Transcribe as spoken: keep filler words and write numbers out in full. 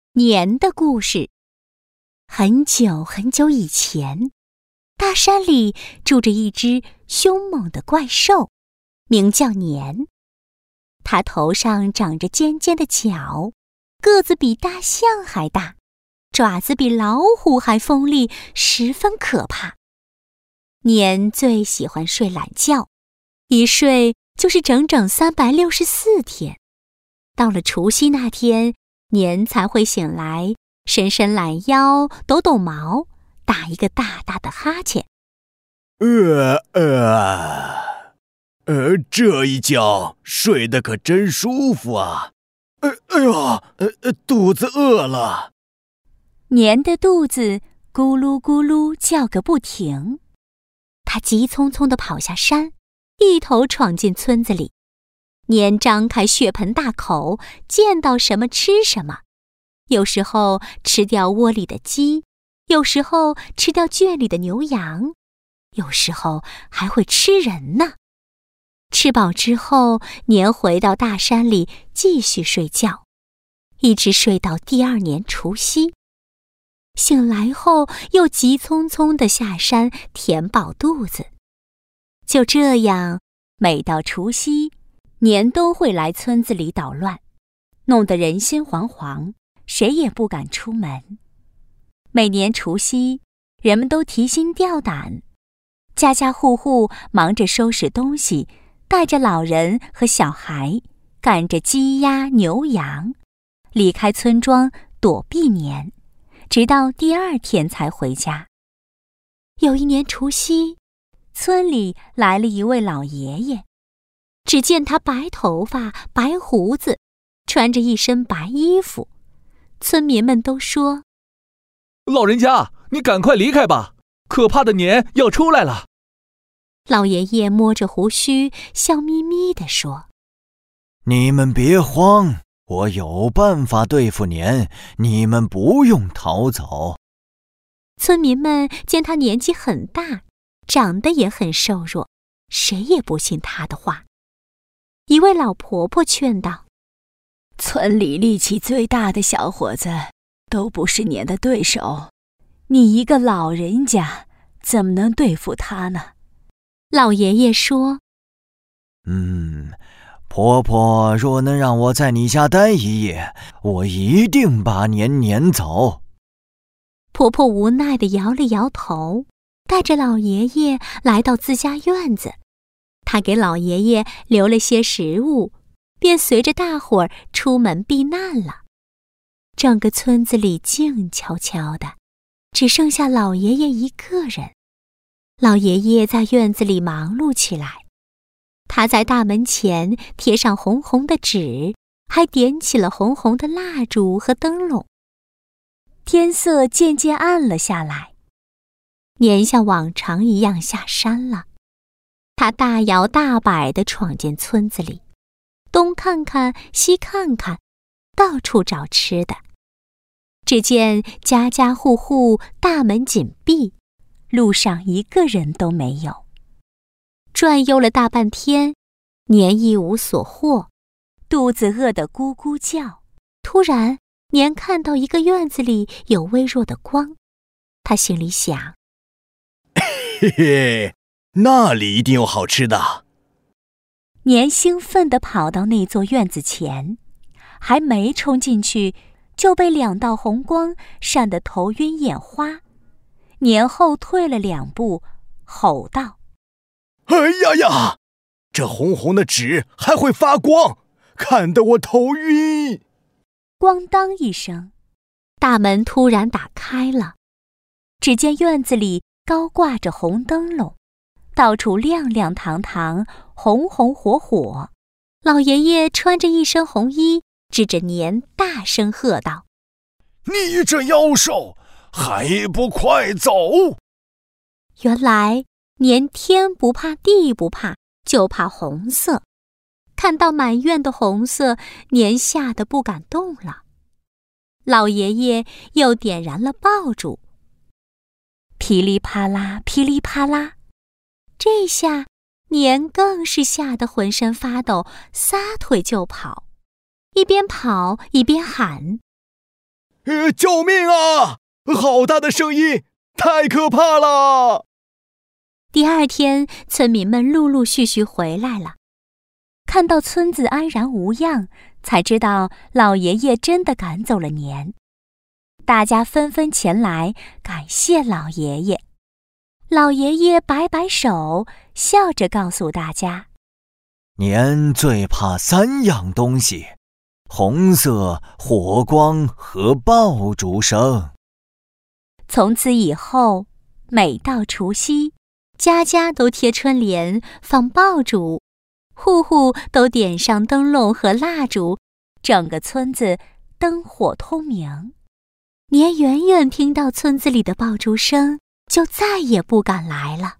年的故事。很久很久以前，大山里住着一只凶猛的怪兽，名叫年。它头上长着尖尖的角，个子比大象还大，爪子比老虎还锋利，十分可怕。年最喜欢睡懒觉，一睡就是整整三百六十四天。到了除夕那天，年才会醒来，伸伸懒腰，抖抖毛，打一个大大的哈欠。 呃呃，呃，这一觉睡得可真舒服啊！呃，哎呀，呃呃，肚子饿了。 年的肚子咕噜咕噜叫个不停，他急匆匆地跑下山，一头闯进村子里。年张开血盆大口，见到什么吃什么。有时候吃掉窝里的鸡，有时候吃掉圈里的牛羊，有时候还会吃人呢。吃饱之后，年回到大山里继续睡觉，一直睡到第二年除夕。醒来后，又急匆匆地下山填饱肚子。就这样，每到除夕，年都会来村子里捣乱，弄得人心惶惶，谁也不敢出门。每年除夕，人们都提心吊胆，家家户户忙着收拾东西，带着老人和小孩，赶着鸡鸭牛羊，离开村庄躲避年，直到第二天才回家。有一年除夕，村里来了一位老爷爷，只见他白头发白胡子，穿着一身白衣服。村民们都说： 老人家，你赶快离开吧，可怕的年要出来了。 老爷爷摸着胡须，笑眯眯地说： 你们别慌，我有办法对付年，你们不用逃走。 村民们见他年纪很大，长得也很瘦弱，谁也不信他的话。一位老婆婆劝道： 村里力气最大的小伙子都不是年的对手，你一个老人家怎么能对付他呢？ 老爷爷说： 嗯，婆婆若能让我在你家待一夜，我一定把年撵走。 婆婆无奈地摇了摇头，带着老爷爷来到自家院子。她给老爷爷留了些食物，便随着大伙儿出门避难了。整个村子里静悄悄的，只剩下老爷爷一个人。老爷爷在院子里忙碌起来，他在大门前贴上红红的纸，还点起了红红的蜡烛和灯笼。天色渐渐暗了下来，年像往常一样下山了。他大摇大摆地闯进村子里，东看看西看看，到处找吃的。只见家家户户大门紧闭，路上一个人都没有。转悠了大半天，年一无所获，肚子饿得咕咕叫。突然，年看到一个院子里有微弱的光，他心里想： 嘿嘿，那里一定有好吃的。 年兴奋地跑到那座院子前，还没冲进去，就被两道红光闪得头晕眼花。年后退了两步，吼道： 哎呀呀，这红红的纸还会发光，看得我头晕。 咣当一声，大门突然打开了，只见院子里高挂着红灯笼，到处亮亮堂堂，红红火火。老爷爷穿着一身红衣，指着年大声喝道： 你这妖兽，还不快走！ 原来年天不怕地不怕，就怕红色。看到满院的红色，年吓得不敢动了。老爷爷又点燃了爆竹，噼里啪啦噼里啪啦，这下年更是吓得浑身发抖，撒腿就跑，一边跑一边喊： 呃，救命啊！好大的声音，太可怕了！ 第二天，村民们陆陆续续回来了，看到村子安然无恙，才知道老爷爷真的赶走了年。大家纷纷前来感谢老爷爷。老爷爷摆摆手，笑着告诉大家： 年最怕三样东西，红色、火光和爆竹声。 从此以后，每到除夕，家家都贴春联，放爆竹，户户都点上灯笼和蜡烛，整个村子灯火通明。年远远听到村子里的爆竹声，就再也不敢来了。